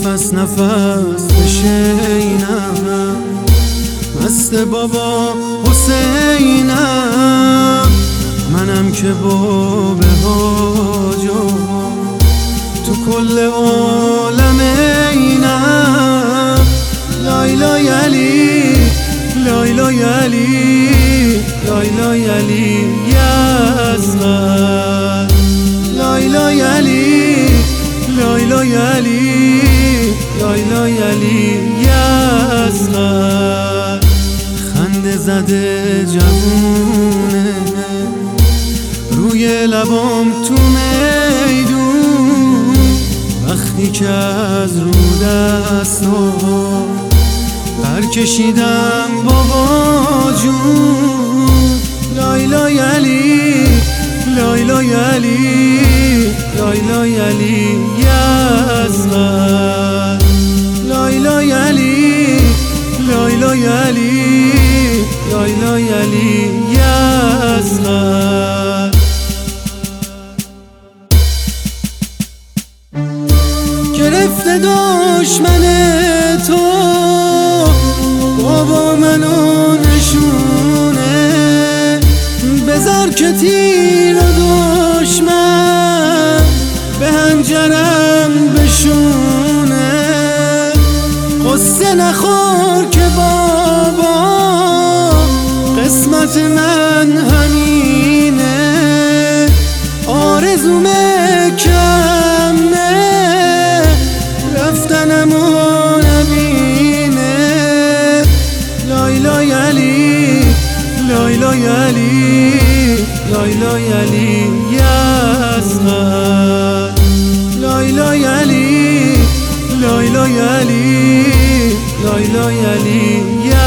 نفس نفس بشینم، مست بابا حسینم. منم که باب حاجا تو کل عالم اینم. لای لای علی، لای لای علی، لای لای علی اصغر. لای لای علی، لای لای علی، لای لای علی اصغر. خنده زده جوونه روی لبام تو میدون، وقتی که از رو دستا برکشیدم بابا جون. لای لای علی، لای لای علی، لای لای علی اصغر. لای لای علی، لای لای علی، لای لای علی اصغر. گرفته دشمن تو بابا منو نشونه، بذار که تیر دشمن به هنجرم بشونه. قصه نخور که بابا قسمت من همینه، آرزومه کمه رفتنمو نبینه. لای لای علی، لای لای علی، لای لای علی اصغر. لای لای علی، لای لای علی، لای لای علی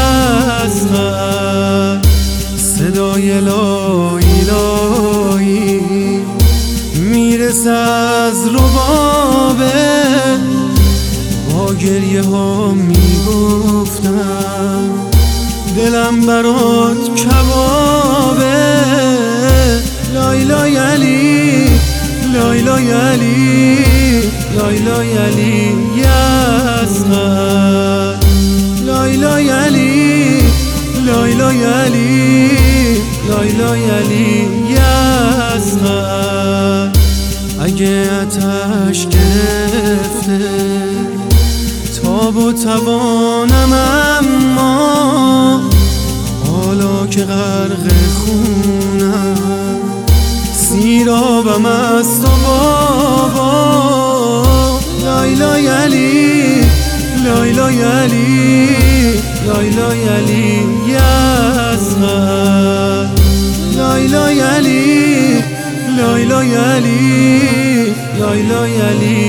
اصغر. صدای لای لای میرسه از ربابه، با گریه ها میگفتم دلم برات کبابه. لای لای علی، لای لای علی، لای لای علی اصغر. لای لای علی، لای لای علی، لای لای علی اصغر. اگه آتش گرفته تاب و توانم، اما حالا که غرق خونم سیرابم از تو بابا. لای لای علی، لای لای علی، لای لای علی اصغر. لای لای علی، لای لای علی، لای لای علی